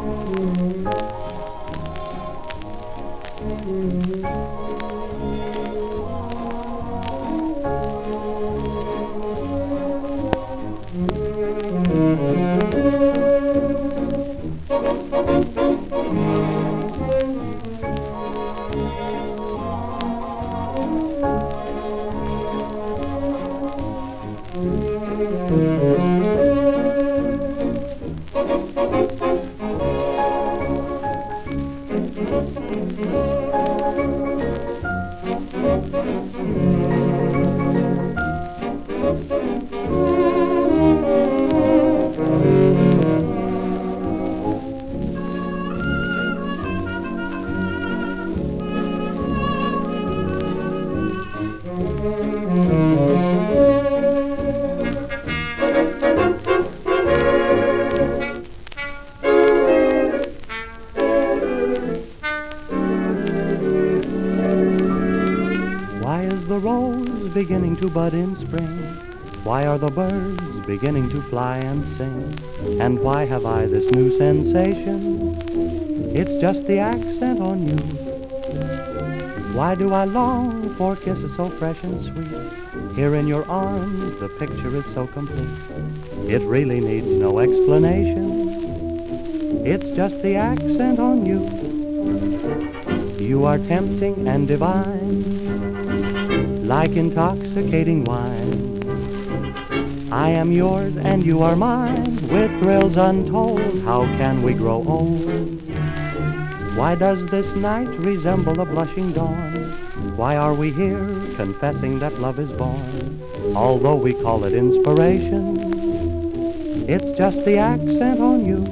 Why is the rose beginning to bud in spring? Why are the birds beginning to fly and sing? And why have I this new sensation? It's just the accent on you. Why do I long for kisses so fresh and sweet? Here in your arms the picture is so complete. It really needs no explanation. It's just the accent on you. You are tempting and divine, like intoxicating wine. I am yours and you are mine, with thrills untold. How can we grow old? Why does this night resemble a blushing dawn? Why are we here confessing that love is born? Although we call it inspiration, it's just the accent on you.